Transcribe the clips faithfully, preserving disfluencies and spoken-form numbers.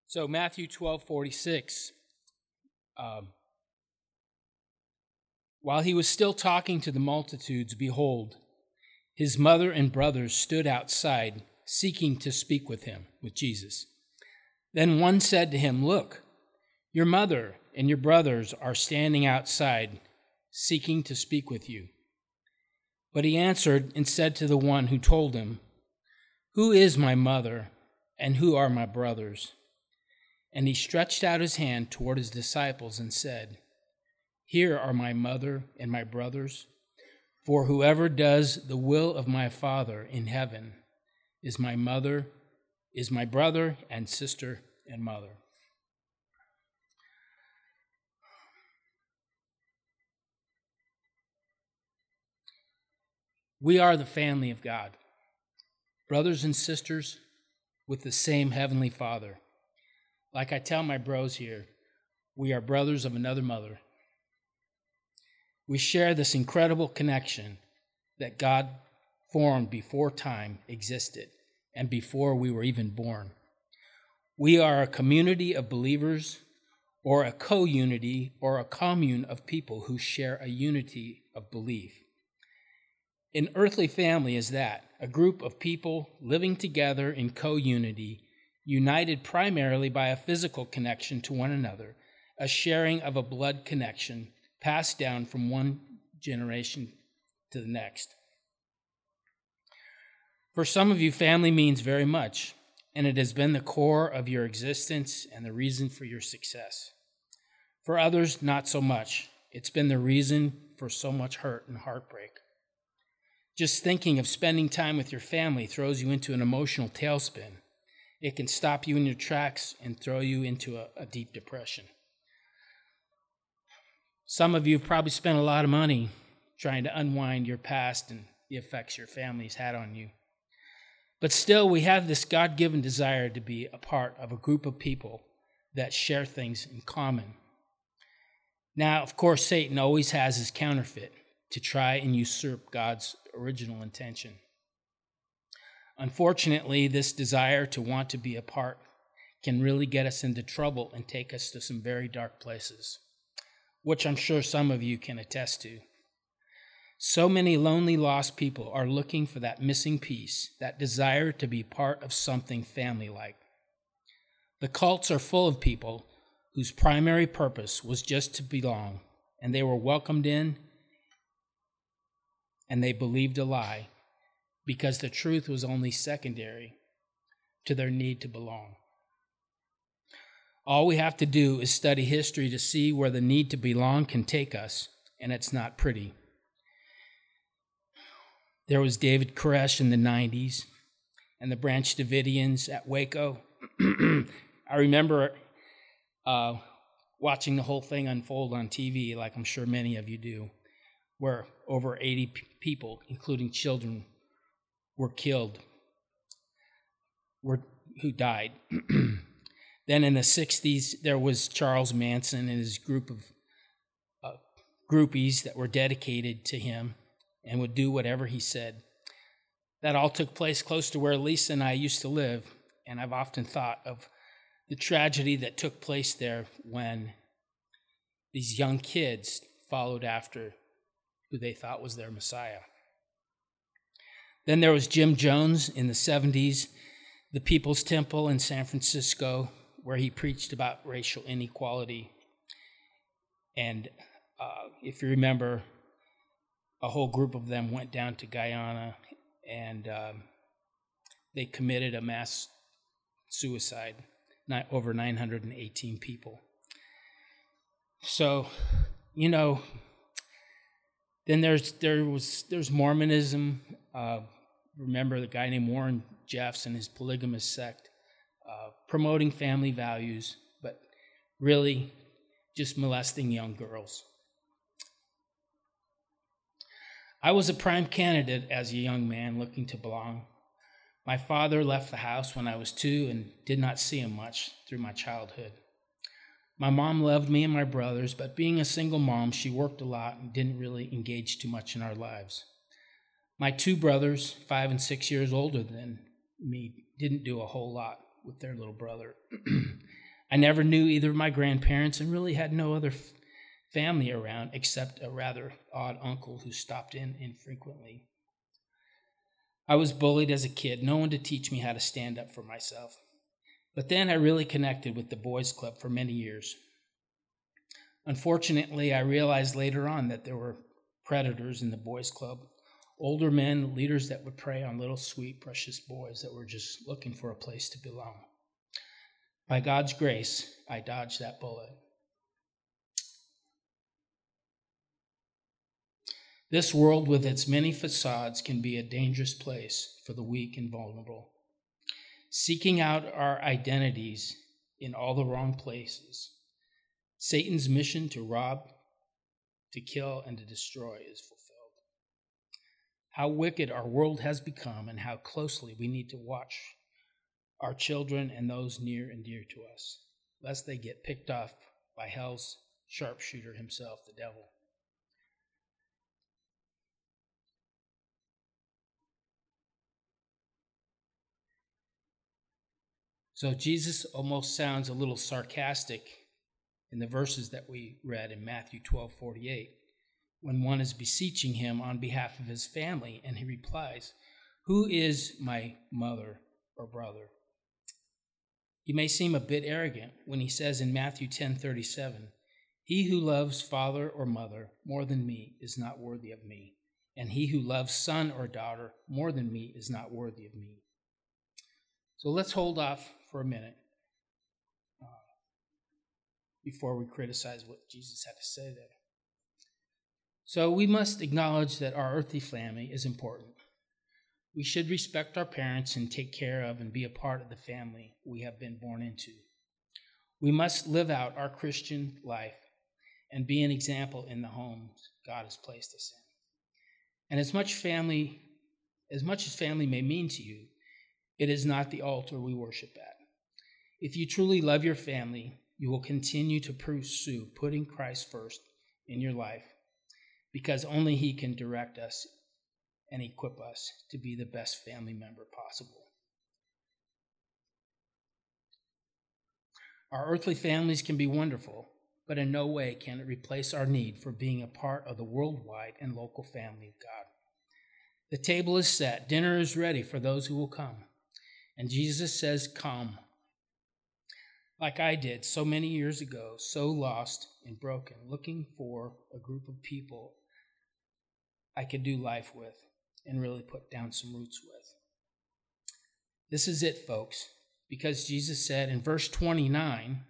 So Matthew twelve forty-six. Um, while he was still talking to the multitudes, behold, his mother and brothers stood outside, seeking to speak with him, with Jesus. Then one said to him, "Look, your mother and your brothers are standing outside, seeking to speak with you." But he answered and said to the one who told him, "Who is my mother, and who are my brothers?" And he stretched out his hand toward his disciples and said, "Here are my mother and my brothers. For whoever does the will of my Father in heaven is my mother, is my brother and sister and mother." We are the family of God, brothers and sisters with the same heavenly Father. Like I tell my bros here, we are brothers of another mother. We share this incredible connection that God formed before time existed and before we were even born. We are a community of believers, or a co-unity, or a commune of people who share a unity of belief. An earthly family is that, a group of people living together in co-unity, united primarily by a physical connection to one another, a sharing of a blood connection passed down from one generation to the next. For some of you, family means very much, and it has been the core of your existence and the reason for your success. For others, not so much. It's been the reason for so much hurt and heartbreak. Just thinking of spending time with your family throws you into an emotional tailspin. It can stop you in your tracks and throw you into a, a deep depression. Some of you have probably spent a lot of money trying to unwind your past and the effects your family's had on you. But still, we have this God-given desire to be a part of a group of people that share things in common. Now, of course, Satan always has his counterfeit to try and usurp God's original intention. Unfortunately, this desire to want to be a part can really get us into trouble and take us to some very dark places, which I'm sure some of you can attest to. So many lonely, lost people are looking for that missing piece, that desire to be part of something family-like. The cults are full of people whose primary purpose was just to belong, and they were welcomed in, and they believed a lie, because the truth was only secondary to their need to belong. All we have to do is study history to see where the need to belong can take us, and it's not pretty. There was David Koresh in the nineties, and the Branch Davidians at Waco. I remember uh, watching the whole thing unfold on T V, like I'm sure many of you do, where over eighty p- people, including children, were killed, were who died. Then in the sixties, there was Charles Manson and his group of uh, groupies that were dedicated to him and would do whatever he said. That all took place close to where Lisa and I used to live, and I've often thought of the tragedy that took place there when these young kids followed after who they thought was their Messiah. Then there was Jim Jones in the seventies, the People's Temple in San Francisco, where he preached about racial inequality. And uh, if you remember, a whole group of them went down to Guyana, and um, they committed a mass suicide, not over nine hundred eighteen people. So, you know, then there's there was there's Mormonism. Uh, remember the guy named Warren Jeffs and his polygamous sect, uh, promoting family values, but really just molesting young girls. I was a prime candidate as a young man looking to belong. My father left the house when I was two and did not see him much through my childhood. My mom loved me and my brothers, but being a single mom, she worked a lot and didn't really engage too much in our lives. My two brothers, five and six years older than me, didn't do a whole lot with their little brother. I never knew either of my grandparents and really had no other f- family around except a rather odd uncle who stopped in infrequently. I was bullied as a kid, no one to teach me how to stand up for myself. But then I really connected with the boys' club for many years. Unfortunately, I realized later on that there were predators in the boys' club, older men, leaders that would prey on little sweet, precious boys that were just looking for a place to belong. By God's grace, I dodged that bullet. This world with its many facades can be a dangerous place for the weak and vulnerable. Seeking out our identities in all the wrong places, Satan's mission to rob, to kill, and to destroy is fulfilled. How wicked our world has become and how closely we need to watch our children and those near and dear to us, lest they get picked off by hell's sharpshooter himself, the devil. So Jesus almost sounds a little sarcastic in the verses that we read in Matthew twelve forty-eight, when one is beseeching him on behalf of his family, and he replies, "Who is my mother or brother?" He may seem a bit arrogant when he says in Matthew ten thirty-seven, "He who loves father or mother more than me is not worthy of me, and he who loves son or daughter more than me is not worthy of me." So let's hold off for a minute uh, before we criticize what Jesus had to say there. So we must acknowledge that our earthly family is important. We should respect our parents and take care of and be a part of the family we have been born into. We must live out our Christian life and be an example in the homes God has placed us in. And as much family, as much as family may mean to you, it is not the altar we worship at. If you truly love your family, you will continue to pursue putting Christ first in your life, because only He can direct us and equip us to be the best family member possible. Our earthly families can be wonderful, but in no way can it replace our need for being a part of the worldwide and local family of God. The table is set, dinner is ready for those who will come, and Jesus says, "Come." Like I did so many years ago, so lost and broken, looking for a group of people I could do life with and really put down some roots with. This is it, folks, because Jesus said in verse twenty-nine,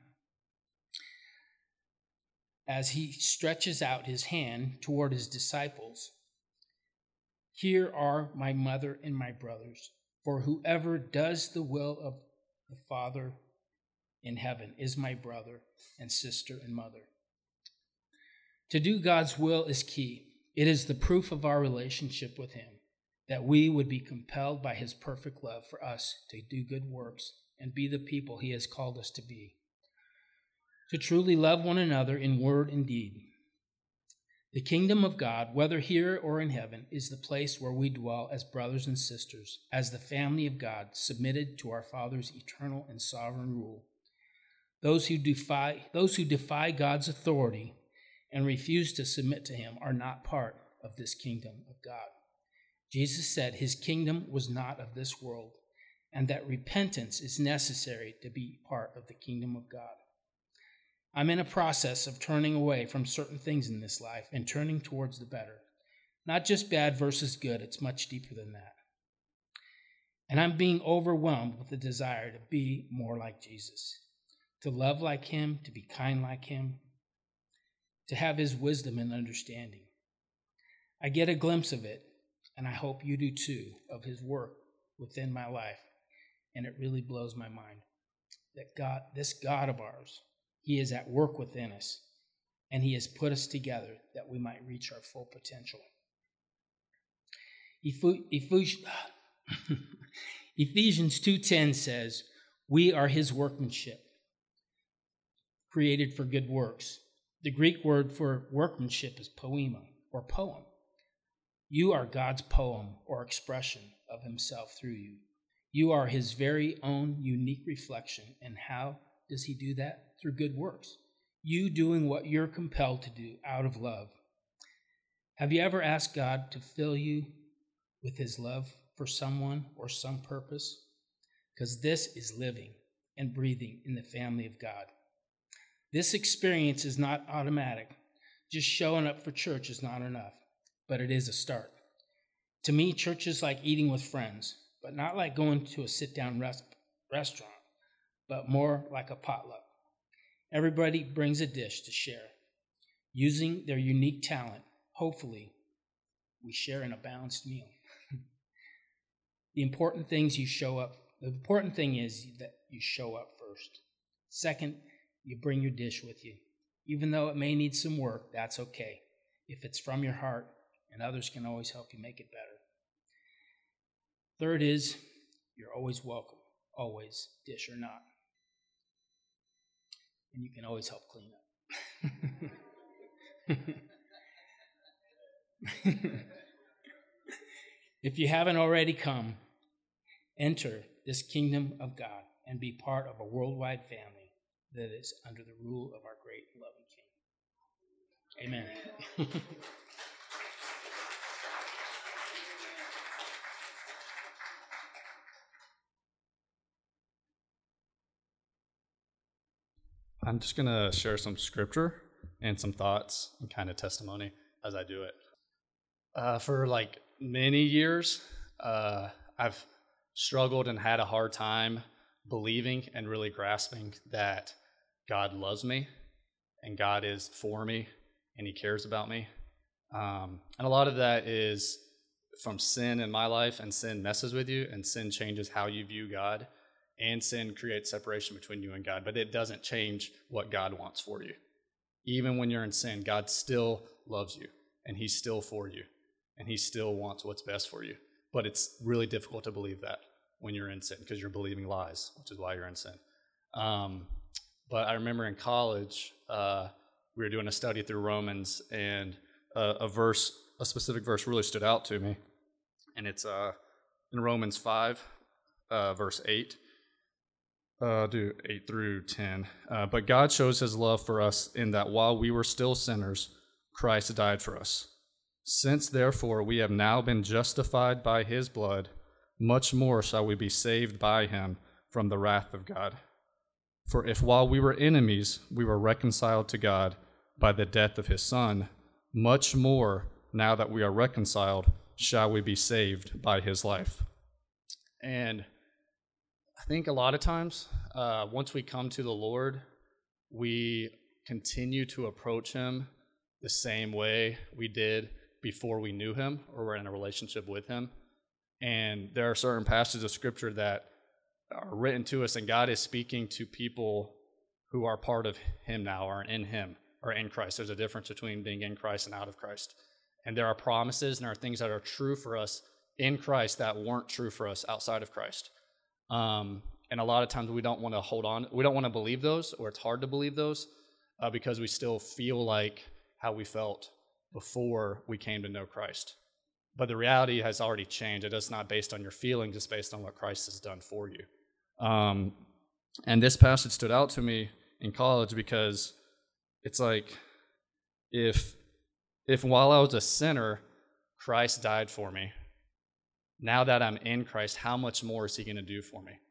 as he stretches out his hand toward his disciples, "Here are my mother and my brothers, for whoever does the will of the Father in heaven is my brother and sister and mother." To do God's will is key. It is the proof of our relationship with Him that we would be compelled by His perfect love for us to do good works and be the people He has called us to be. To truly love one another in word and deed. The kingdom of God, whether here or in heaven, is the place where we dwell as brothers and sisters, as the family of God, submitted to our Father's eternal and sovereign rule. Those who defy, those who defy God's authority and refuse to submit to Him are not part of this kingdom of God. Jesus said His kingdom was not of this world, and that repentance is necessary to be part of the kingdom of God. I'm in a process of turning away from certain things in this life and turning towards the better. Not just bad versus good, it's much deeper than that. And I'm being overwhelmed with the desire to be more like Jesus, to love like Him, to be kind like Him, to have His wisdom and understanding. I get a glimpse of it, and I hope you do too, of His work within my life, and it really blows my mind that God, this God of ours, He is at work within us, and He has put us together that we might reach our full potential. Ephesians two ten says, "We are His workmanship, created for good works." The Greek word for workmanship is poema, or poem. You are God's poem or expression of Himself through you. You are his very own unique reflection. And how does he do that? Through good works. You doing what you're compelled to do out of love. Have you ever asked God to fill you with his love for someone or some purpose? Because this is living and breathing in the family of God. This experience is not automatic. Just showing up for church is not enough, but it is a start. To me, church is like eating with friends, but not like going to a sit-down rest- restaurant, but more like a potluck. Everybody brings a dish to share. Using their unique talent, hopefully, we share in a balanced meal. The important things you show up, the important thing is that you show up first. Second, you bring your dish with you. Even though it may need some work, that's okay. If it's from your heart, and others can always help you make it better. Third is, you're always welcome, always, dish or not. And you can always help clean up. If you haven't already come, enter this kingdom of God and be part of a worldwide family that is under the rule of our great loving King. Amen. I'm just going to share some scripture and some thoughts and kind of testimony as I do it. Uh, for like many years, uh, I've struggled and had a hard time believing and really grasping that God loves me and God is for me and he cares about me. Um, and a lot of that is from sin in my life, and sin messes with you, and sin changes how you view God, and sin creates separation between you and God, but it doesn't change what God wants for you. Even when you're in sin, God still loves you, and he's still for you, and he still wants what's best for you. But it's really difficult to believe that when you're in sin, because you're believing lies, which is why you're in sin. Um, but I remember in college, uh, we were doing a study through Romans, and a, a verse, a specific verse really stood out to me, and it's uh, in Romans five, uh, verse eight. Uh, do eight through ten. Uh, but God shows his love for us in that while we were still sinners, Christ died for us. Since therefore we have now been justified by his blood, much more shall we be saved by him from the wrath of God. For if while we were enemies, we were reconciled to God by the death of his Son, much more, now that we are reconciled, shall we be saved by his life. And I think a lot of times, uh, once we come to the Lord, we continue to approach him the same way we did before we knew him or were in a relationship with him. And there are certain passages of Scripture that are written to us, and God is speaking to people who are part of him now, or in him, or in Christ. There's a difference between being in Christ and out of Christ. And there are promises and there are things that are true for us in Christ that weren't true for us outside of Christ. Um, and a lot of times we don't want to hold on. We don't want to believe those, or it's hard to believe those uh, because we still feel like how we felt before we came to know Christ. But the reality has already changed. It is not based on your feelings, it's based on what Christ has done for you. Um, and this passage stood out to me in college because it's like, if, if while I was a sinner, Christ died for me, now that I'm in Christ, how much more is he going to do for me?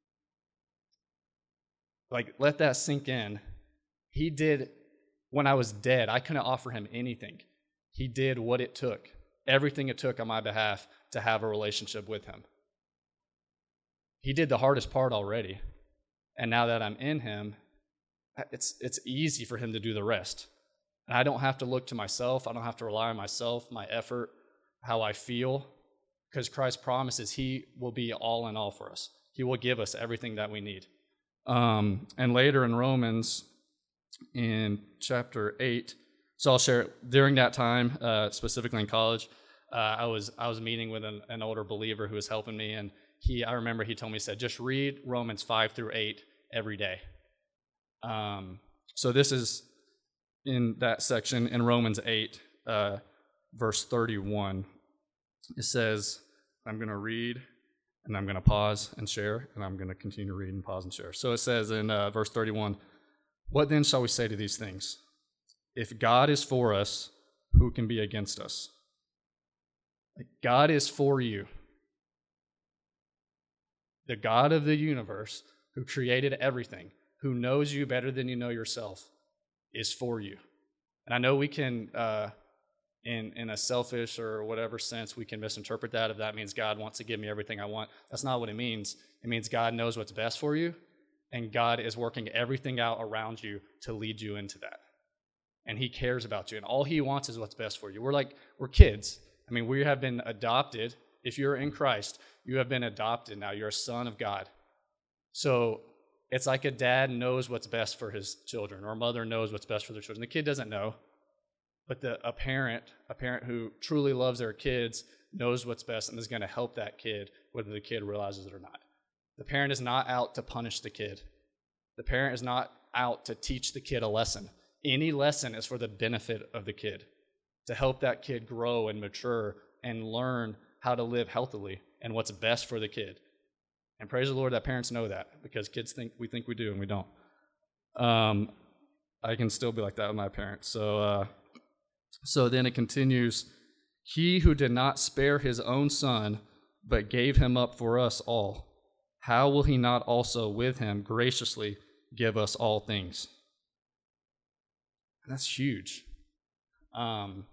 Like, let that sink in. He did, when I was dead, I couldn't offer him anything. He did what it took, everything it took on my behalf to have a relationship with him. He did the hardest part already. And now that I'm in him, it's it's easy for him to do the rest. And I don't have to look to myself. I don't have to rely on myself, my effort, how I feel, because Christ promises he will be all in all for us. He will give us everything that we need. Um, and later in Romans, in chapter eight, so I'll share it. During that time, uh, specifically in college, uh, I was I was meeting with an, an older believer who was helping me, and he I remember he told me, he said, just read Romans five through eight every day. Um, so this is in that section in Romans eight, uh, verse thirty-one. It says, I'm going to read, And I'm going to pause and share, and I'm going to continue to read and pause and share. So it says in uh, verse thirty-one, "What then shall we say to these things? If God is for us, who can be against us?" Like, God is for you. The God of the universe, who created everything, who knows you better than you know yourself, is for you. And I know we can, uh, in, in a selfish or whatever sense, we can misinterpret that if that means God wants to give me everything I want. That's not what it means. It means God knows what's best for you, and God is working everything out around you to lead you into that. And he cares about you, and all he wants is what's best for you. We're like, we're kids. I mean, we have been adopted. If you're in Christ, you have been adopted now. You're a son of God. So it's like a dad knows what's best for his children, or a mother knows what's best for their children. The kid doesn't know, but the, a parent, a parent who truly loves their kids knows what's best and is going to help that kid, whether the kid realizes it or not. The parent is not out to punish the kid. The parent is not out to teach the kid a lesson. Any lesson is for the benefit of the kid, to help that kid grow and mature and learn how to live healthily and what's best for the kid. And praise the Lord that parents know that, because kids think we think we do and we don't. Um, I can still be like that with my parents. So, uh, so then it continues, "He who did not spare his own son, but gave him up for us all, how will he not also with him graciously give us all things?" And that's huge. Um,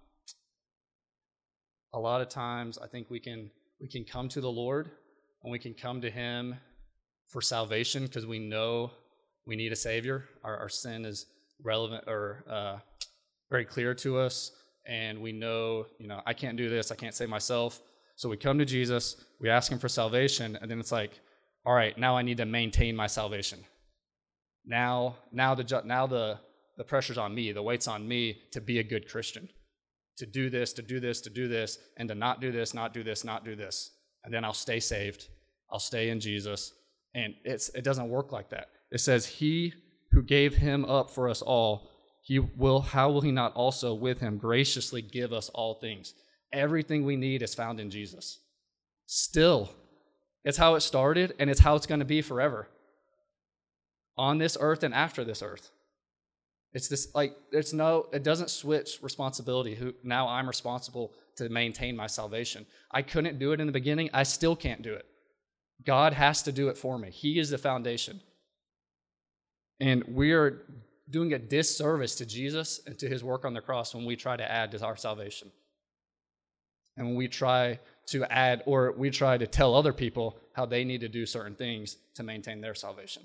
a lot of times I think we can we can come to the Lord, and we can come to him for salvation because we know we need a Savior. Our, our sin is relevant or uh, very clear to us, and we know, you know, I can't do this, I can't save myself. So we come to Jesus, we ask him for salvation, and then it's like, all right, now I need to maintain my salvation. Now, now the now the the pressure's on me, the weight's on me to be a good Christian, to do this, to do this, to do this, and to not do this, not do this, not do this. And then I'll stay saved. I'll stay in Jesus. And it's it doesn't work like that. It says, "He who gave him up for us all, he will, how will he not also with him graciously give us all things?" Everything we need is found in Jesus. Still, it's how it started, and it's how it's going to be forever. On this earth and after this earth. It's this, like, it's no, it doesn't switch responsibility. Who now I'm responsible to maintain my salvation. I couldn't do it in the beginning. I still can't do it. God has to do it for me. He is the foundation. And we are doing a disservice to Jesus and to his work on the cross when we try to add to our salvation. And when we try to add, or we try to tell other people how they need to do certain things to maintain their salvation.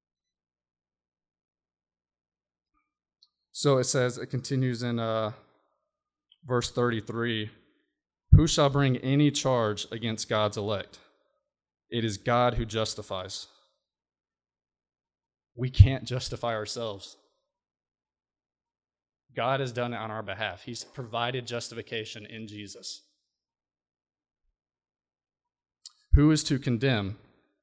So it says, it continues in uh, verse thirty-three, "Who shall bring any charge against God's elect? It is God who justifies." We can't justify ourselves. God has done it on our behalf. He's provided justification in Jesus. "Who is to condemn?"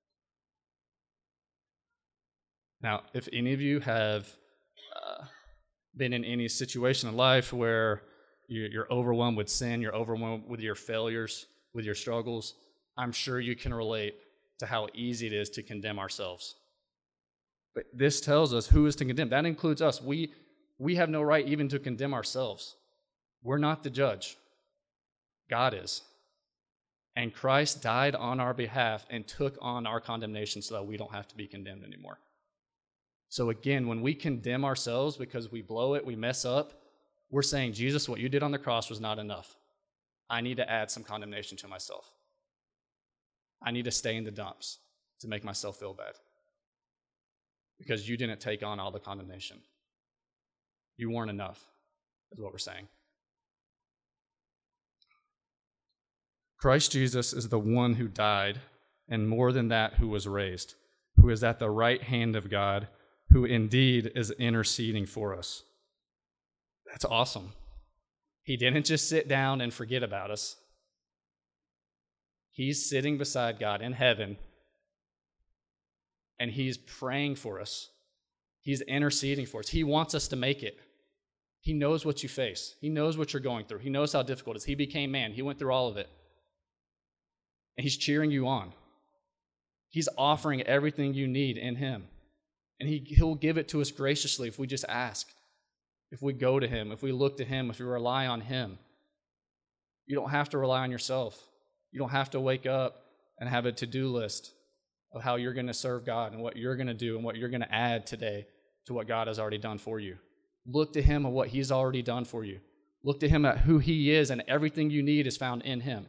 Now, if any of you have uh, been in any situation in life where you're overwhelmed with sin, you're overwhelmed with your failures, with your struggles, I'm sure you can relate to how easy it is to condemn ourselves. But this tells us who is to condemn. That includes us. We, we have no right even to condemn ourselves. We're not the judge. God is. And Christ died on our behalf and took on our condemnation so that we don't have to be condemned anymore. So again, when we condemn ourselves because we blow it, we mess up, we're saying, Jesus, what you did on the cross was not enough. I need to add some condemnation to myself. I need to stay in the dumps to make myself feel bad. Because you didn't take on all the condemnation. You weren't enough, is what we're saying. Christ Jesus is the one who died, and more than that, who was raised, who is at the right hand of God, who indeed is interceding for us. That's awesome. He didn't just sit down and forget about us. He's sitting beside God in heaven, and he's praying for us. He's interceding for us. He wants us to make it. He knows what you face. He knows what you're going through. He knows how difficult it is. He became man. He went through all of it. And he's cheering you on. He's offering everything you need in him. And he, he'll give it to us graciously if we just ask, if we go to him, if we look to him, if we rely on him. You don't have to rely on yourself. You don't have to wake up and have a to-do list of how you're going to serve God and what you're going to do and what you're going to add today to what God has already done for you. Look to him and what he's already done for you. Look to him at who he is, and everything you need is found in him.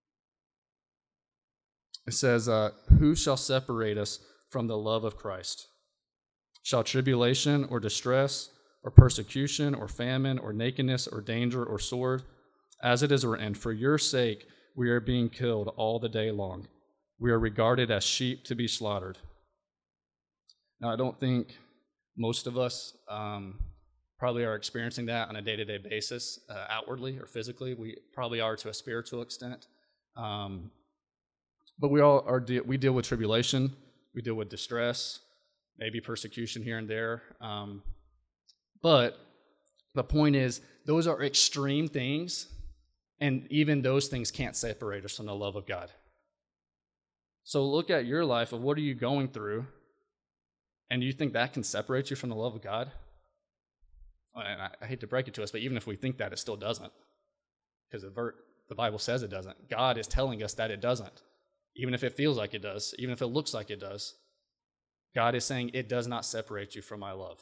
It says, uh, who shall separate us from the love of Christ? Shall tribulation or distress or persecution or famine or nakedness or danger or sword? As it is written, for your sake we are being killed all the day long. We are regarded as sheep to be slaughtered. Now, I don't think most of us um, probably are experiencing that on a day-to-day basis, uh, outwardly or physically. We probably are to a spiritual extent. Um, but we all are. De- we deal with tribulation. We deal with distress, maybe persecution here and there. Um, but the point is, those are extreme things, and even those things can't separate us from the love of God. So look at your life of what are you going through, and you think that can separate you from the love of God? And I, I hate to break it to us, but even if we think that, it still doesn't. Because the, ver- the Bible says it doesn't. God is telling us that it doesn't. Even if it feels like it does, even if it looks like it does, God is saying it does not separate you from my love.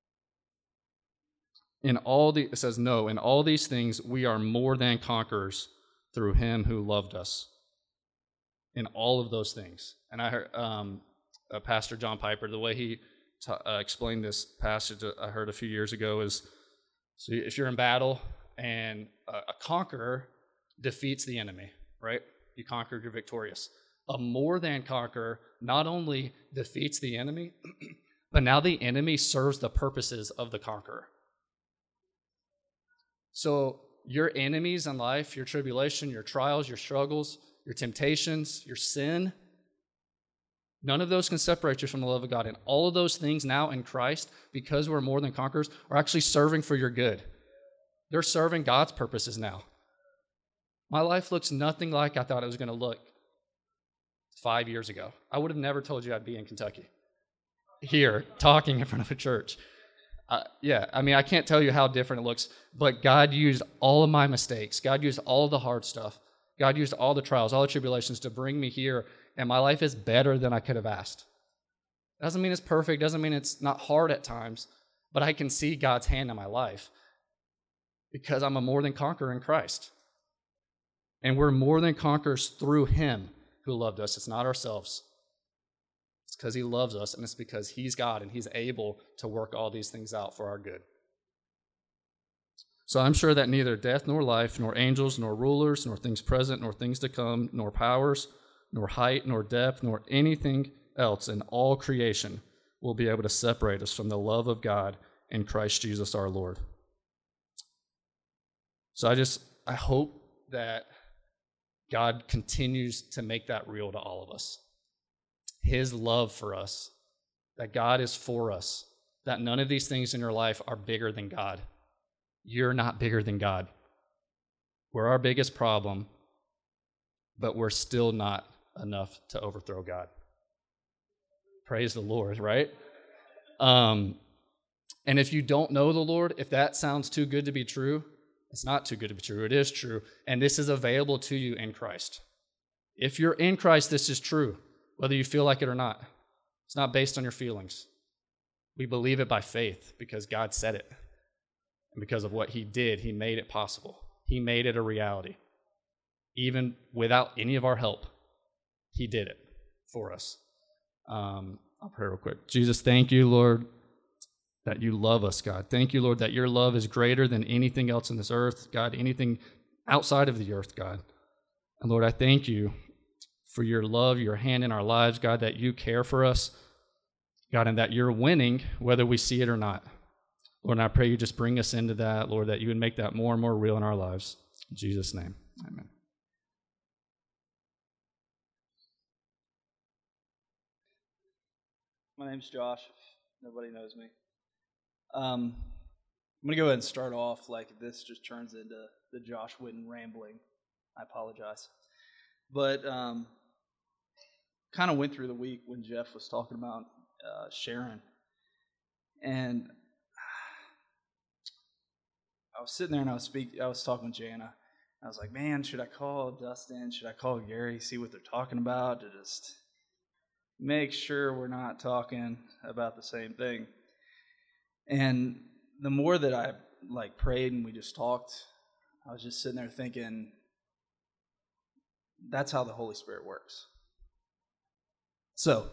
In all the, it says, no, in all these things we are more than conquerors through him who loved us. In all of those things. And I heard um, uh, Pastor John Piper, the way he t- uh, explained this passage I heard a few years ago is, so if you're in battle and a, a conqueror defeats the enemy, right? You conquered, you're victorious. A more than conqueror not only defeats the enemy, but now the enemy serves the purposes of the conqueror. So your enemies in life, your tribulation, your trials, your struggles, your temptations, your sin, none of those can separate you from the love of God. And all of those things now in Christ, because we're more than conquerors, are actually serving for your good. They're serving God's purposes now. My life looks nothing like I thought it was going to look five years ago. I would have never told you I'd be in Kentucky, here, talking in front of a church. Uh, yeah, I mean, I can't tell you how different it looks, but God used all of my mistakes. God used all of the hard stuff. God used all the trials, all the tribulations to bring me here, and my life is better than I could have asked. Doesn't mean it's perfect, doesn't mean it's not hard at times, but I can see God's hand in my life because I'm a more than conqueror in Christ. And we're more than conquerors through him who loved us. It's not ourselves. It's because he loves us, and it's because he's God, and he's able to work all these things out for our good. So I'm sure that neither death nor life, nor angels, nor rulers, nor things present, nor things to come, nor powers, nor height, nor depth, nor anything else in all creation will be able to separate us from the love of God in Christ Jesus our Lord. So I just, I hope that God continues to make that real to all of us. His love for us, that God is for us, that none of these things in your life are bigger than God. You're not bigger than God. We're our biggest problem, but we're still not enough to overthrow God. Praise the Lord, right? Um, and if you don't know the Lord, if that sounds too good to be true, it's not too good to be true. It is true, and this is available to you in Christ. If you're in Christ, this is true, whether you feel like it or not. It's not based on your feelings. We believe it by faith because God said it. And because of what he did, he made it possible. He made it a reality. Even without any of our help, he did it for us. Um, I'll pray real quick. Jesus, thank you, Lord, that you love us, God. Thank you, Lord, that your love is greater than anything else in this earth, God, anything outside of the earth, God. And Lord, I thank you for your love, your hand in our lives, God, that you care for us, God, and that you're winning whether we see it or not. Lord, and I pray you just bring us into that, Lord, that you would make that more and more real in our lives. In Jesus' name, amen. My name's Josh, if nobody knows me. Um, I'm going to go ahead and start off like this just turns into the Josh Whitten rambling. I apologize. But um, kind of went through the week when Jeff was talking about uh, Sharon. And I was sitting there and I was speak. I was talking with Jana. I was like, man, should I call Dustin? Should I call Gary? See what they're talking about to just make sure we're not talking about the same thing. And the more that I like prayed and we just talked, I was just sitting there thinking, that's how the Holy Spirit works. So,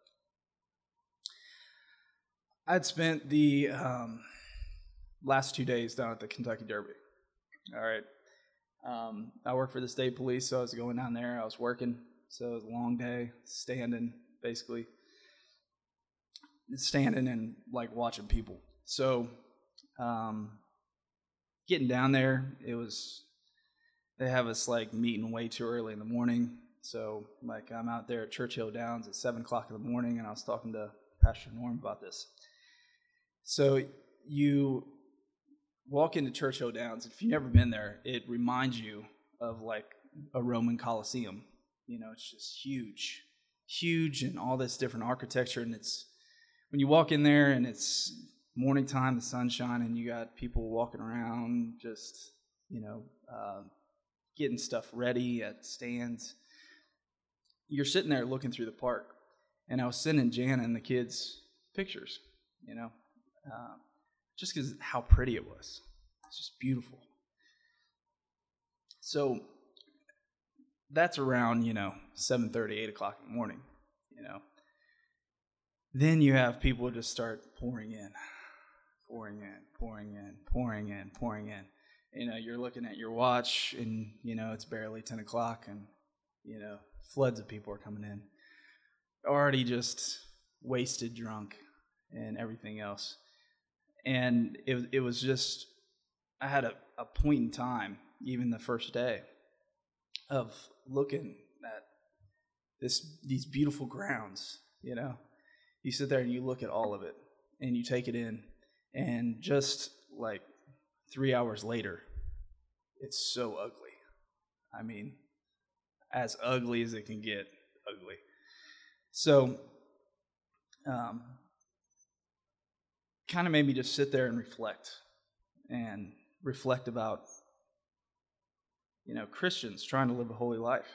I'd spent the um, last two days down at the Kentucky Derby. All right. Um, I work for the state police, so I was going down there. I was working, so it was a long day, standing, basically. Standing and, like, watching people. So, um, getting down there, it was, they have us, like, meeting way too early in the morning. So, like, I'm out there at Churchill Downs at seven o'clock in the morning, and I was talking to Pastor Norm about this. So, you walk into Churchill Downs. If you've never been there, it reminds you of, like, a Roman Colosseum. You know, it's just huge, huge, and all this different architecture. And it's, when you walk in there and it's morning time, the sun's shining, you got people walking around just, you know, uh, getting stuff ready at stands. You're sitting there looking through the park, and I was sending Jana and the kids pictures, you know, uh, just because how pretty it was. It's just beautiful. So that's around, you know, seven thirty, eight o'clock in the morning, you know. Then you have people just start pouring in, pouring in, pouring in, pouring in, pouring in. You know, you're looking at your watch, and, you know, it's barely ten o'clock, and, you know, floods of people are coming in. Already just wasted, drunk, and everything else. And it it was just, I had a, a point in time, even the first day, of looking at this these beautiful grounds, you know. You sit there and you look at all of it, and you take it in, and just like three hours later, it's so ugly. I mean, as ugly as it can get, ugly. So, um, kind of made me just sit there and reflect, and reflect about, you know, Christians trying to live a holy life.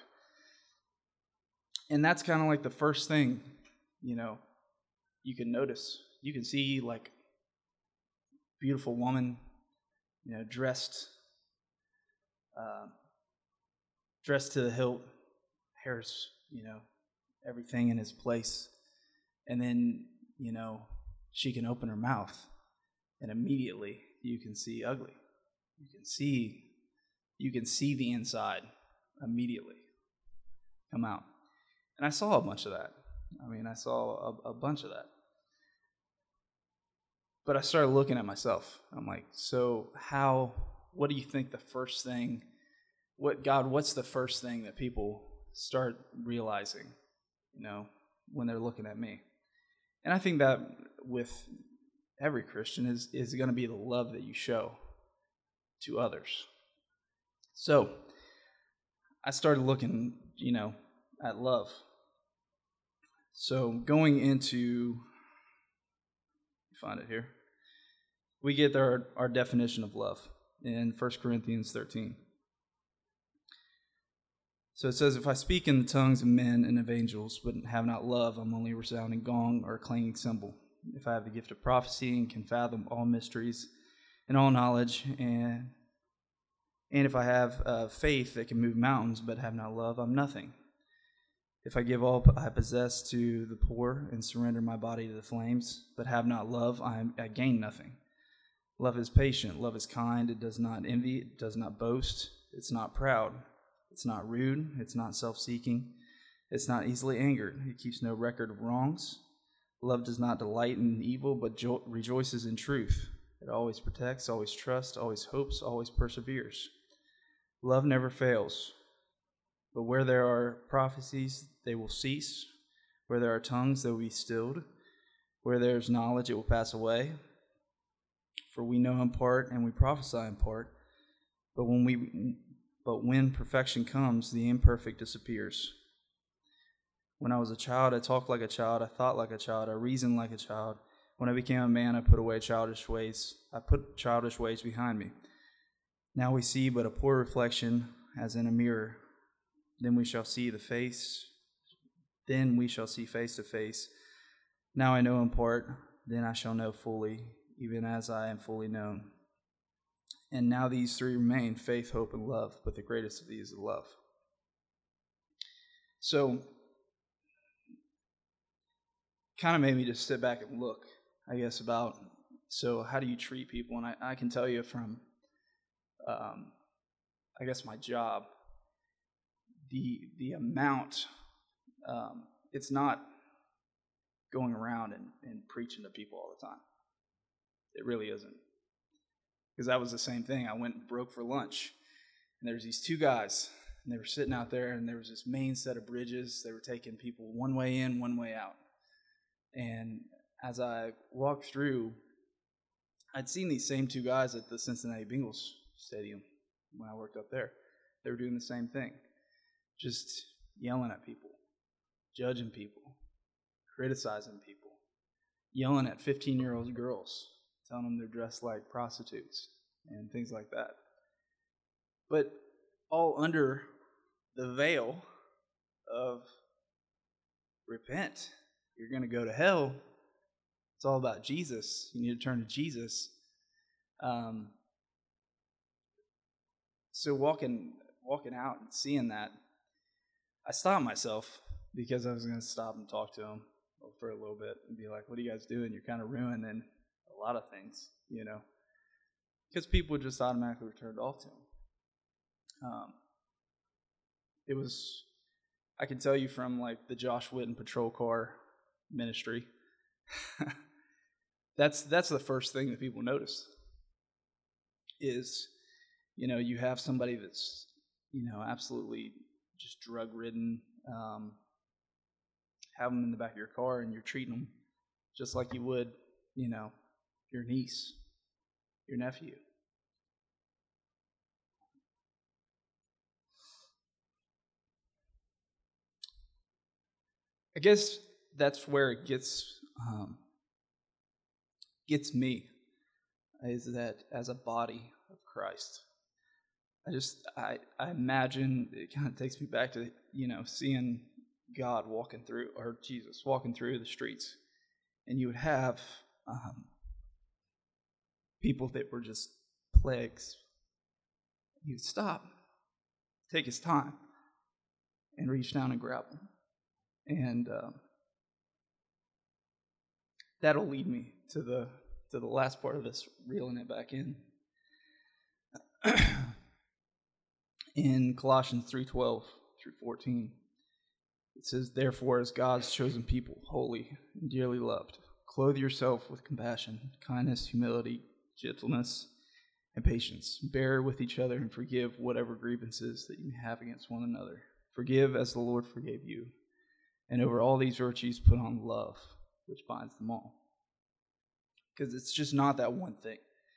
And that's kind of like the first thing, you know, you can notice. You can see, like, beautiful woman, you know, dressed, uh, dressed to the hilt, hair's, you know, everything in its place. And then, you know, she can open her mouth, and immediately you can see ugly. You can see, you can see the inside immediately come out. And I saw a bunch of that. I mean, I saw a, a bunch of that. But I started looking at myself. I'm like, so how, what do you think the first thing, what, God, what's the first thing that people start realizing, you know, when they're looking at me? And I think that with every Christian is, is going to be the love that you show to others. So I started looking, you know, at love. So going into, find it here, we get our, our definition of love in First Corinthians thirteen. So it says, if I speak in the tongues of men and of angels, but have not love, I'm only a resounding gong or a clanging cymbal. If I have the gift of prophecy and can fathom all mysteries and all knowledge, and and if I have uh, faith that can move mountains, but have not love, I'm nothing. If I give all I possess to the poor and surrender my body to the flames, but have not love, I, I gain nothing. Love is patient. Love is kind. It does not envy. It does not boast. It's not proud. It's not rude. It's not self-seeking. It's not easily angered. It keeps no record of wrongs. Love does not delight in evil, but jo- rejoices in truth. It always protects, always trusts, always hopes, always perseveres. Love never fails. But where there are prophecies, they will cease. Where there are tongues, they will be stilled. Where there is knowledge, it will pass away. For we know in part, and we prophesy in part. But when we, but when perfection comes, the imperfect disappears. When I was a child, I talked like a child, I thought like a child, I reasoned like a child. When I became a man, I put away childish ways. I put childish ways behind me. Now we see but a poor reflection as in a mirror. Then we shall see the face. Then we shall see face to face. Now I know in part, then I shall know fully, even as I am fully known. And now these three remain, faith, hope, and love, but the greatest of these is love. So, kind of made me just sit back and look, I guess, about, so how do you treat people? And I, I can tell you from, um, I guess, my job, the the amount, um, it's not going around and, and preaching to people all the time. It really isn't. Because that was the same thing. I went and broke for lunch, and there's these two guys, and they were sitting out there, and there was this main set of bridges. They were taking people one way in, one way out. And as I walked through, I'd seen these same two guys at the Cincinnati Bengals stadium when I worked up there. They were doing the same thing, just yelling at people, judging people, criticizing people, yelling at fifteen-year-old girls, telling them they're dressed like prostitutes and things like that. But all under the veil of repent. You're going to go to hell. It's all about Jesus. You need to turn to Jesus. Um, so walking walking out and seeing that, I stopped myself because I was going to stop and talk to him for a little bit and be like, what are you guys doing? You're kind of ruining a lot of things, you know, because people just automatically turned off to him. Um, it was, I can tell you from like the Josh Witten patrol car ministry, that's that's the first thing that people notice is, you know, you have somebody that's, you know, absolutely just drug ridden, um, have them in the back of your car and you're treating them just like you would, you know, your niece, your nephew. I guess that's where it gets um, gets me, is that as a body of Christ, I just I I imagine it kind of takes me back to, you know, seeing God walking through, or Jesus walking through the streets, and you would have um, people that were just plagues. He'd stop, take his time, and reach down and grab them. And uh, that'll lead me to the to the last part of this, reeling it back in. In Colossians three twelve through fourteen, it says, "Therefore, as God's chosen people, holy and dearly loved, clothe yourself with compassion, kindness, humility, gentleness, and patience. Bear with each other and forgive whatever grievances that you have against one another. Forgive as the Lord forgave you. And over all these virtues, put on love, which binds them all." Because it's just not that one thing.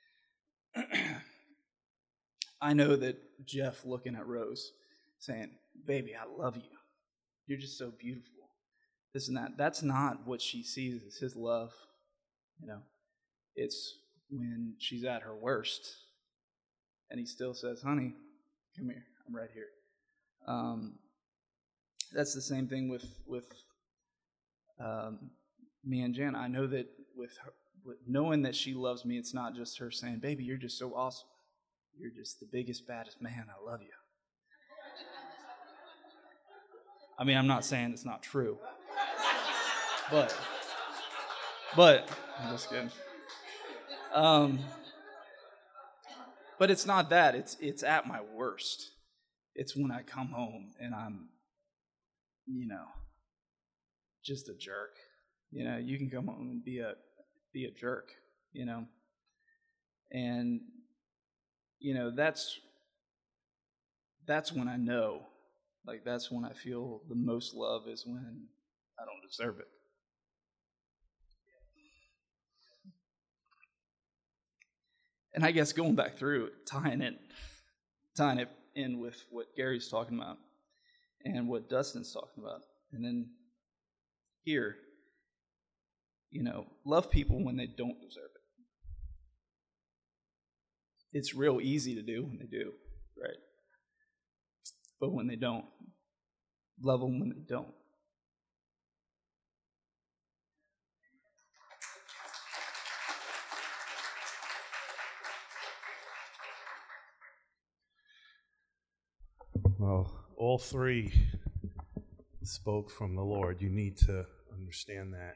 I know that Jeff looking at Rose saying, "Baby, I love you. You're just so beautiful." This and that. That's not what she sees as his love. You know, it's when she's at her worst and he still says, "Honey, come here. I'm right here." Um, that's the same thing with with um, me and Jan. I know that with her, with knowing that she loves me, it's not just her saying, "Baby, you're just so awesome. You're just the biggest, baddest man. I love you." I mean, I'm not saying it's not true, but but I'm just kidding. Um, but it's not that. It's it's at my worst. It's when I come home and I'm, you know, just a jerk. You know, you can come home and be a be a jerk, you know. And, you know, that's that's when I know, like that's when I feel the most love, is when I don't deserve it. And I guess going back through it, tying it, tying it in with what Gary's talking about and what Dustin's talking about, and then here, you know, love people when they don't deserve it. It's real easy to do when they do, right? But when they don't, love them when they don't. Well, all three spoke from the Lord. You need to understand that.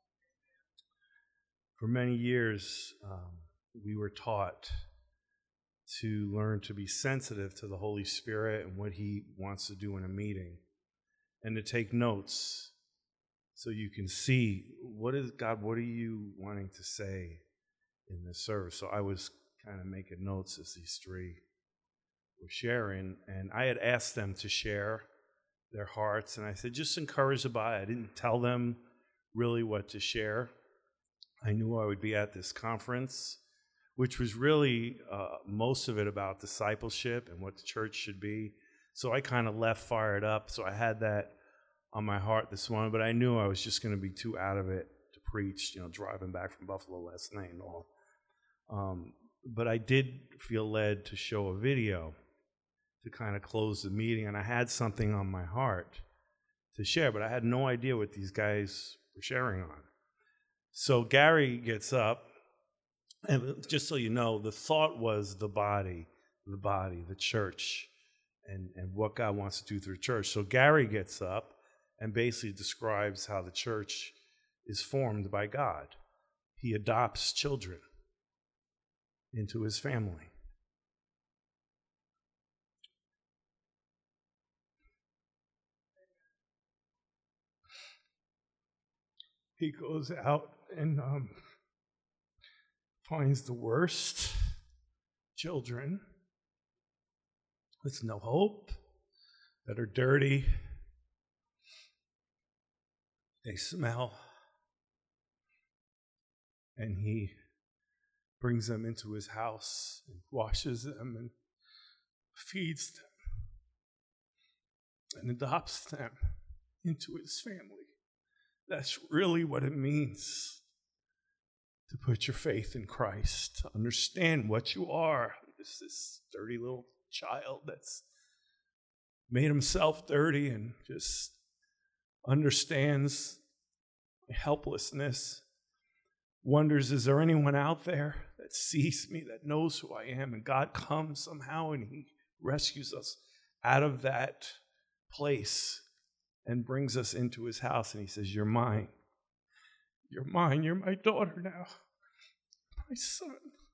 For many years, um, we were taught to learn to be sensitive to the Holy Spirit and what He wants to do in a meeting, and to take notes so you can see, what is God, what are you wanting to say in this service? So I was kind of making notes as these three were sharing, and I had asked them to share their hearts, and I said, just encourage the body. I didn't tell them really what to share. I knew I would be at this conference, which was really uh, most of it about discipleship and what the church should be. So I kind of left fired up. So I had that on my heart this morning, but I knew I was just going to be too out of it to preach, you know, driving back from Buffalo last night and all. Um, but I did feel led to show a video to kind of close the meeting, and I had something on my heart to share, but I had no idea what these guys were sharing on. So Gary gets up, and just so you know, the thought was the body, the body, the church, and, and what God wants to do through the church. So Gary gets up and basically describes how the church is formed by God. He adopts children into His family. He goes out and um, finds the worst children with no hope, that are dirty, they smell, and he brings them into his house and washes them and feeds them and adopts them into his family. That's really what it means to put your faith in Christ, to understand what you are. This this dirty little child that's made himself dirty and just understands helplessness, wonders, is there anyone out there that sees me, that knows who I am? And God comes somehow and He rescues us out of that place and brings us into His house, and He says, you're mine. You're mine. You're my daughter now. My son.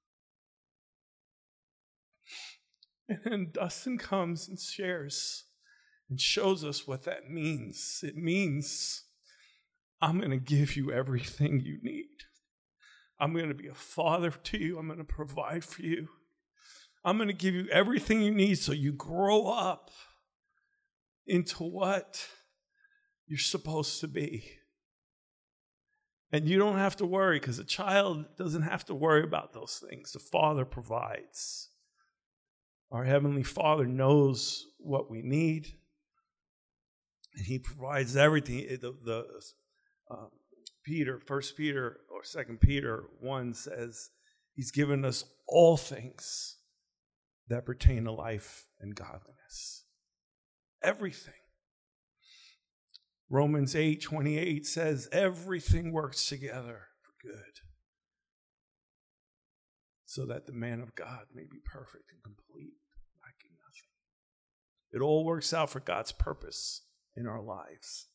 And then Dustin comes and shares and shows us what that means. It means I'm going to give you everything you need. I'm going to be a father to you. I'm going to provide for you. I'm going to give you everything you need so you grow up into what you're supposed to be. And you don't have to worry, because a child doesn't have to worry about those things. The Father provides. Our Heavenly Father knows what we need, and He provides everything. The, the uh, Peter, First Peter or Second Peter one says He's given us all things that pertain to life and godliness. Everything. Romans eight twenty-eight says everything works together for good, so that the man of God may be perfect and complete, lacking nothing. It all works out for God's purpose in our lives.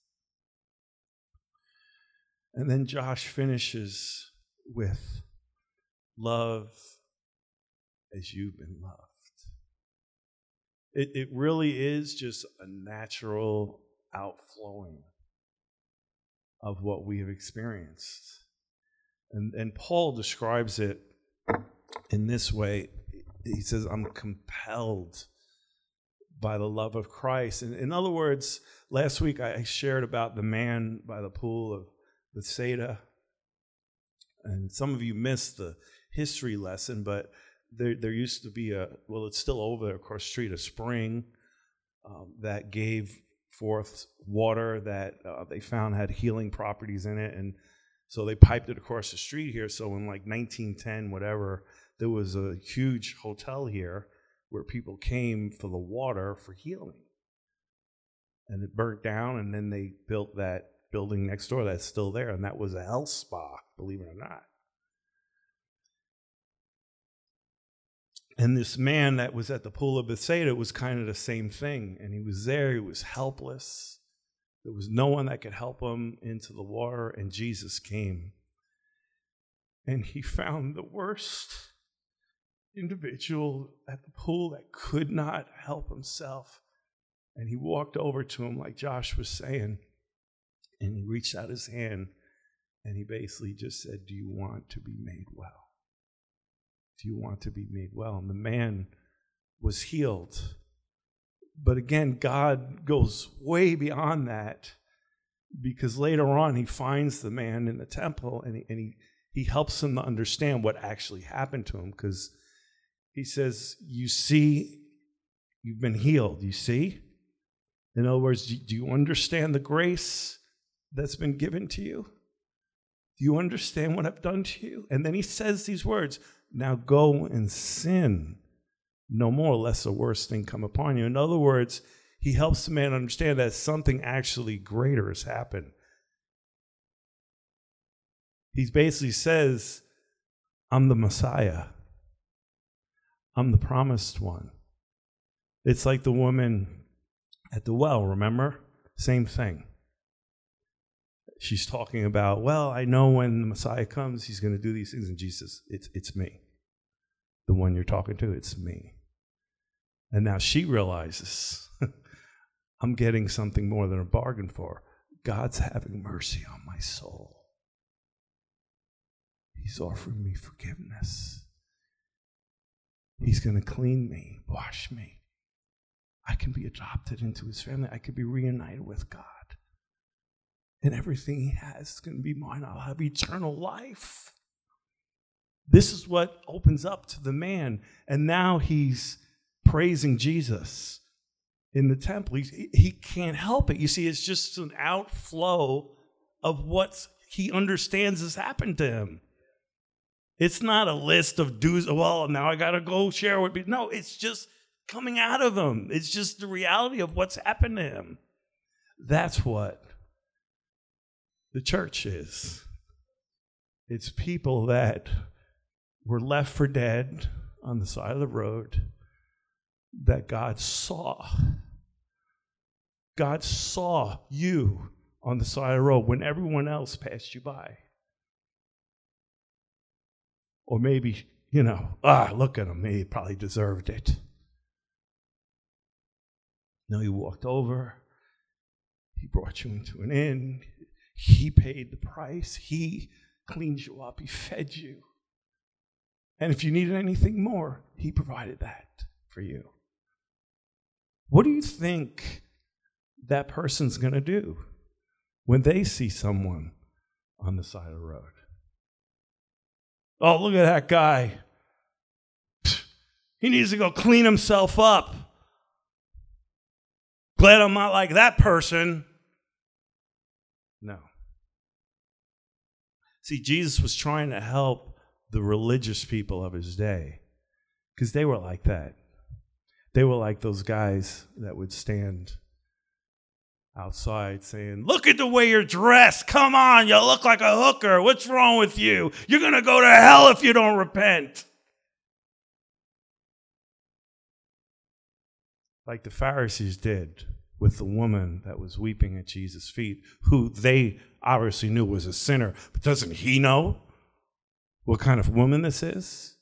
And then Josh finishes with, love as you've been loved. It, it really is just a natural outflowing of what we have experienced. And, and Paul describes it in this way. He says, I'm compelled by the love of Christ. And in other words, last week I shared about the man by the pool of Bethsaida. And some of you missed the history lesson, but there, there used to be a, well, it's still over there across the street, a spring um, that gave forth water that uh, they found had healing properties in it. And so they piped it across the street here. So in like nineteen ten, whatever, there was a huge hotel here where people came for the water for healing. And it burnt down, and then they built that building next door that's still there, and that was a health spa, believe it or not. And this man that was at the pool of Bethsaida was kind of the same thing, and he was there, he was helpless. There was no one that could help him into the water, and Jesus came. And he found the worst individual at the pool that could not help himself. And he walked over to him, like Josh was saying, and he reached out his hand, and he basically just said, "Do you want to be made well? Do you want to be made well?" And the man was healed. But again, God goes way beyond that, because later on he finds the man in the temple, and he, and he, he helps him to understand what actually happened to him, because he says, "You see, you've been healed, you see? In other words, do you understand the grace that's been given to you? Do you understand what I've done to you?" And then he says these words, "Now go and sin no more, lest a worse thing come upon you." In other words, he helps the man understand that something actually greater has happened. He basically says, "I'm the Messiah. I'm the promised one." It's like the woman at the well, remember? Same thing. She's talking about, well, I know when the Messiah comes, he's going to do these things. And Jesus, it's, it's me. The one you're talking to, it's me. And now she realizes, I'm getting something more than a bargain for. God's having mercy on my soul. He's offering me forgiveness. He's going to clean me, wash me. I can be adopted into his family. I can be reunited with God. And everything he has is going to be mine. I'll have eternal life. This is what opens up to the man. And now he's praising Jesus in the temple. He, he can't help it. You see, it's just an outflow of what he understands has happened to him. It's not a list of do's. Well, now I got to go share with people. No, it's just coming out of him. It's just the reality of what's happened to him. That's what the church is. It's people that were left for dead on the side of the road that God saw. God saw you on the side of the road when everyone else passed you by. Or maybe, you know, ah, look at him. He probably deserved it. No, he walked over. He brought you into an inn. He paid the price. He cleaned you up. He fed you. And if you needed anything more, he provided that for you. What do you think that person's going to do when they see someone on the side of the road? Oh, look at that guy. He needs to go clean himself up. Glad I'm not like that person. No. See, Jesus was trying to help the religious people of his day because they were like that. They were like those guys that would stand outside saying, "Look at the way you're dressed. Come on, you look like a hooker. What's wrong with you? You're going to go to hell if you don't repent." Like the Pharisees did with the woman that was weeping at Jesus' feet, who they obviously knew was a sinner. But doesn't he know what kind of woman this is?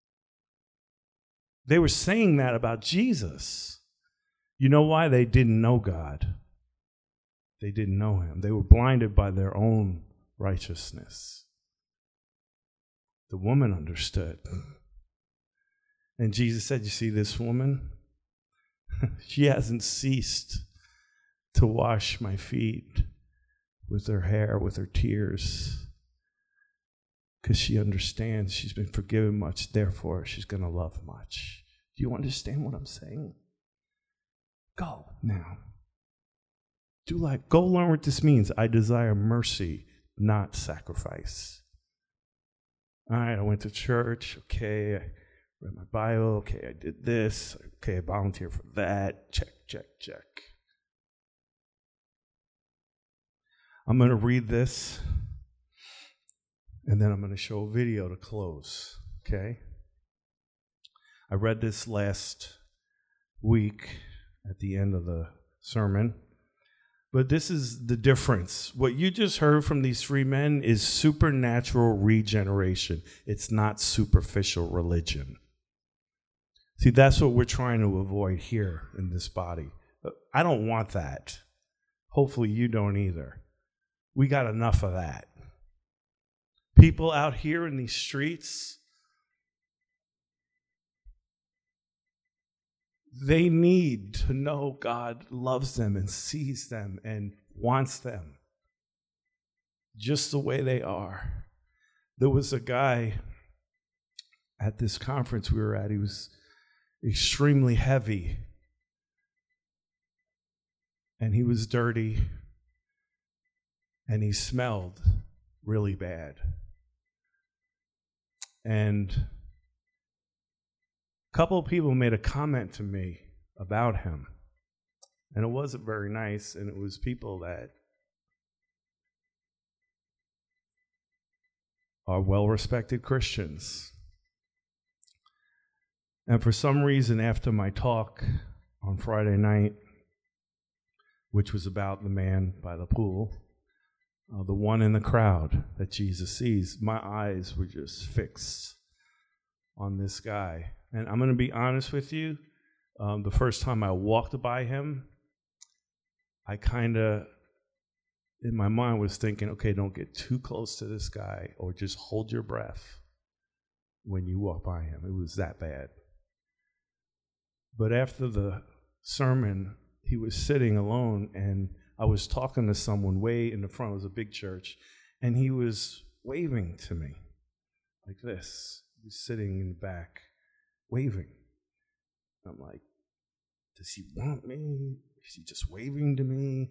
They were saying that about Jesus. You know why? They didn't know God. They didn't know him. They were blinded by their own righteousness. The woman understood. And Jesus said, "You see this woman? She hasn't ceased to wash my feet with her hair, with her tears, because she understands she's been forgiven much, therefore she's going to love much." Do you understand what I'm saying? Go now. Do life. Go learn what this means. I desire mercy, not sacrifice. All right, I went to church. Okay, I read my Bible. Okay, I did this. Okay, I volunteered for that. Check, check, check. I'm going to read this, and then I'm going to show a video to close, okay? I read this last week at the end of the sermon, but this is the difference. What you just heard from these three men is supernatural regeneration. It's not superficial religion. See, that's what we're trying to avoid here in this body. I don't want that. Hopefully you don't either. We got enough of that. People out here in these streets, they need to know God loves them and sees them and wants them just the way they are. There was a guy at this conference we were at. He was extremely heavy, and he was dirty, and he smelled really bad. And a couple of people made a comment to me about him, and it wasn't very nice, and it was people that are well-respected Christians. And for some reason, after my talk on Friday night, which was about the man by the pool, Uh, the one in the crowd that Jesus sees, my eyes were just fixed on this guy. And I'm going to be honest with you, um, the first time I walked by him, I kind of, in my mind, was thinking, okay, don't get too close to this guy, or just hold your breath when you walk by him. It was that bad. But after the sermon, he was sitting alone, and I was talking to someone way in the front. It was a big church, and he was waving to me like this. He was sitting in the back, waving. I'm like, does he want me? Is he just waving to me?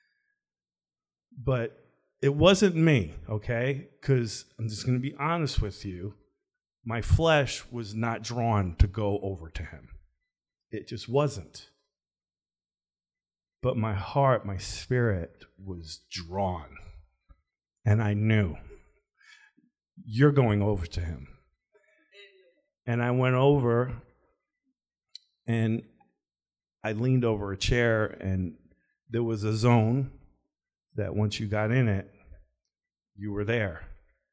But it wasn't me, okay? Because I'm just going to be honest with you. My flesh was not drawn to go over to him. It just wasn't. But my heart, my spirit was drawn. And I knew, you're going over to him. And I went over, and I leaned over a chair, and there was a zone that once you got in it, you were there.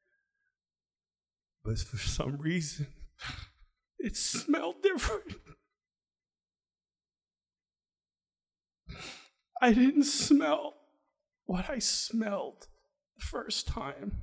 But for some reason, it smelled different. I didn't smell what I smelled the first time.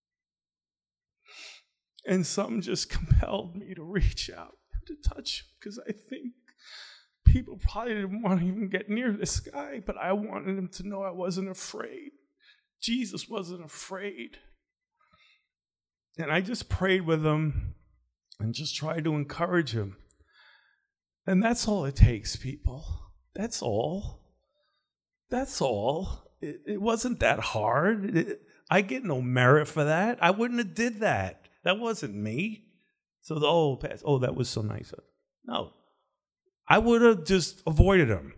And something just compelled me to reach out and to touch him, because I think people probably didn't want to even get near this guy, but I wanted him to know I wasn't afraid. Jesus wasn't afraid. And I just prayed with him and just tried to encourage him. And that's all it takes, people. That's all. That's all. It, it wasn't that hard. It, I get no merit for that. I wouldn't have did that. That wasn't me. So the oh, pass, oh, that was so nice. No, I would have just avoided him.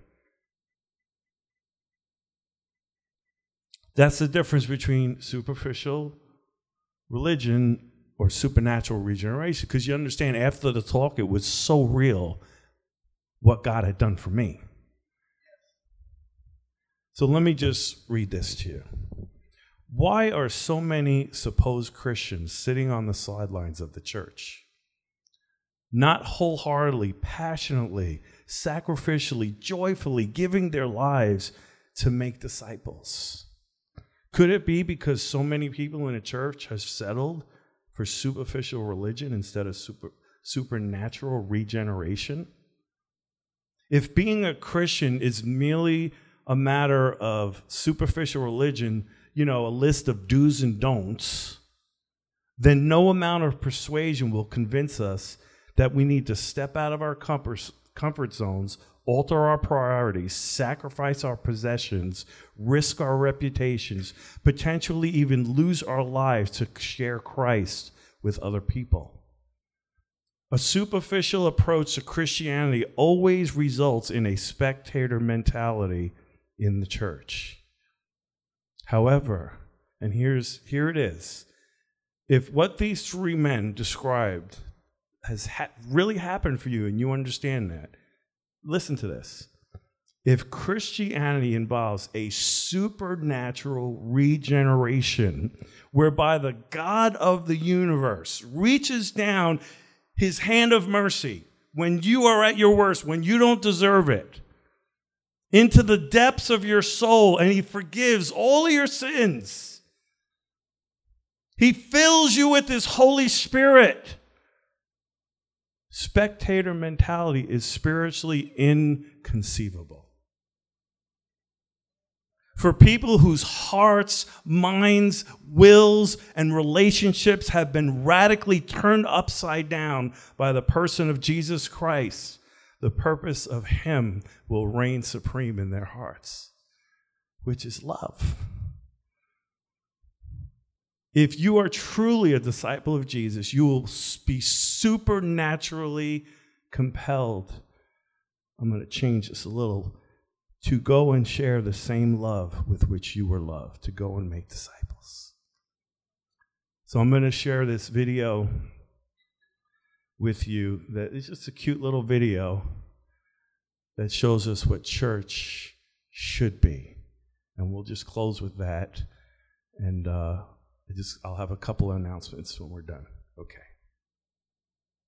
That's the difference between superficial religion or supernatural regeneration. Because you understand, after the talk, it was so real what God had done for me. So let me just read this to you. Why are so many supposed Christians sitting on the sidelines of the church? Not wholeheartedly, passionately, sacrificially, joyfully giving their lives to make disciples. Could it be because so many people in the church have settled for superficial religion instead of super, supernatural regeneration? If being a Christian is merely a matter of superficial religion, you know, a list of do's and don'ts, then no amount of persuasion will convince us that we need to step out of our comfort, comfort zones alter our priorities, sacrifice our possessions, risk our reputations, potentially even lose our lives to share Christ with other people. A superficial approach to Christianity always results in a spectator mentality in the church. However, and here's here it is, if what these three men described has ha- really happened for you and you understand that, listen to this. If Christianity involves a supernatural regeneration whereby the God of the universe reaches down his hand of mercy when you are at your worst, when you don't deserve it, into the depths of your soul, and he forgives all of your sins. He fills you with his Holy Spirit. Spectator mentality is spiritually inconceivable. For people whose hearts, minds, wills, and relationships have been radically turned upside down by the person of Jesus Christ, the purpose of him will reign supreme in their hearts, which is love. If you are truly a disciple of Jesus, you will be supernaturally compelled. I'm going to change this a little. To go and share the same love with which you were loved, to go and make disciples. So I'm going to share this video with you that is just a cute little video that shows us what church should be. And we'll just close with that. And uh, I just I'll have a couple of announcements when we're done. Okay.